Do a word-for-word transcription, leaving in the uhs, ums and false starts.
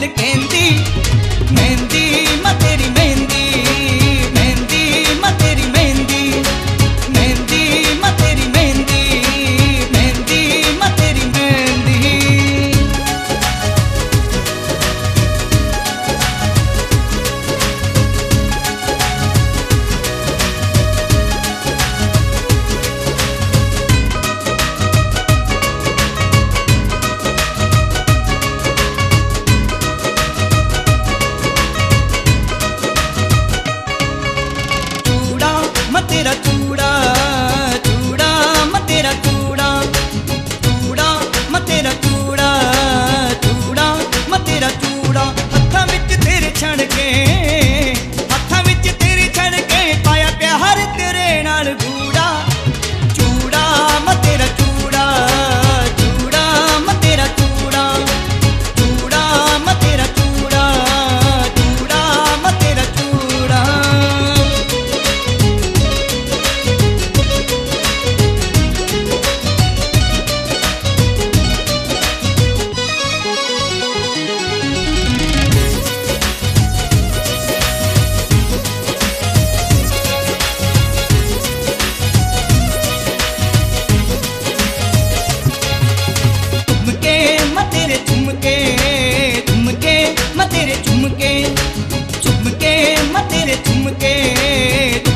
कहंदी मेहंदी मैं तेरी मेहंदी मेहंदी मैं तेरी मेहंदी मेहंदी मैं तेरी मेहंदी मेहंदी मैं तेरी मेहंदी। तेरा चूड़ा चूड़ा मैं तेरा चूड़ा चूड़ा मैं तेरा चूड़ा चूड़ा मैं तेरा चूड़ा हत्थां विच तेरे छड़ के हत्थां विच तेरे छड़ के पाया प्यार तेरे नाल गूड़ा चूड़ा मैं तेरा चूड़ा चूड़ा मैं तेरा चूड़ा चूड़ा मैं तेरा चूड़ा चूड़ा मैं तेरा चूड़ा। झुमके झुमके मैं तेरे झुमके झुमके मैं तेरे झुमके